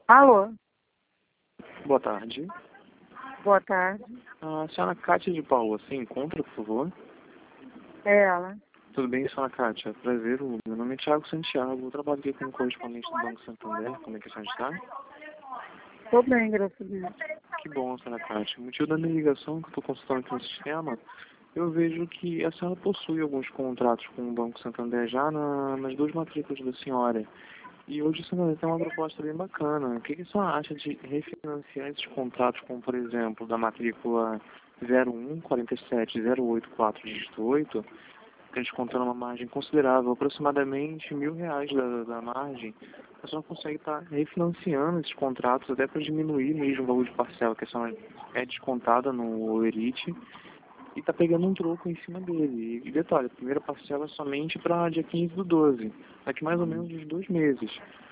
Alô, Boa tarde. boa tarde. A senhora Kátia de Paula se encontra, por favor? É ela. Tudo bem, senhora Kátia? Prazer, meu nome é Thiago Santiago, eu trabalho aqui como correspondente do Banco Santander. Como é que a senhora está? Tô bem, graças a Deus. Que bom, senhora Kátia. O motivo da minha ligação, que eu estou consultando aqui no sistema, eu vejo que a senhora possui alguns contratos com o Banco Santander já nas duas matrículas da senhora. E hoje o Santander tem uma proposta bem bacana. O que a senhora acha de refinanciar esses contratos, como por exemplo, da matrícula 014708 dígito 8, que a gente contando uma margem considerável, aproximadamente R$ 1.000 da margem, a senhora consegue estar refinanciando esses contratos até para diminuir mesmo o valor de parcela que a senhora é descontada no Elite e está pegando um troco em cima dele. E detalhe, a primeira parcela é somente para dia 15/12, daqui mais ou menos uns 2 meses.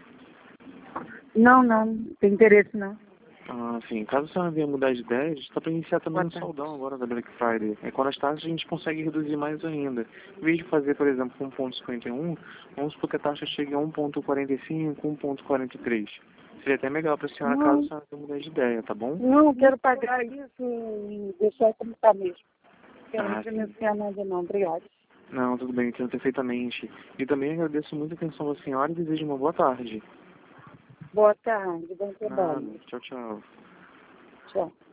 Não tem interesse não. Assim, caso a senhora venha mudar de ideia, a gente está para iniciar também Boa no tarde. saudão agora da Black Friday. É quando as taxas a gente consegue reduzir mais ainda. Em vez de fazer, por exemplo, 1,51, vamos supor que a taxa chegue a 1,45, 1,43. Seria até melhor para a senhora caso a Não, senhora venha mudar de ideia, tá bom? não eu quero pagar isso e deixar como está mesmo. Quero não Sim. financiar nada não, obrigada. Não, tudo bem, entendo perfeitamente. E também agradeço muito a atenção da senhora e desejo uma boa tarde. Boa tarde, bom Nada, trabalho. tchau, tchau. Tchau.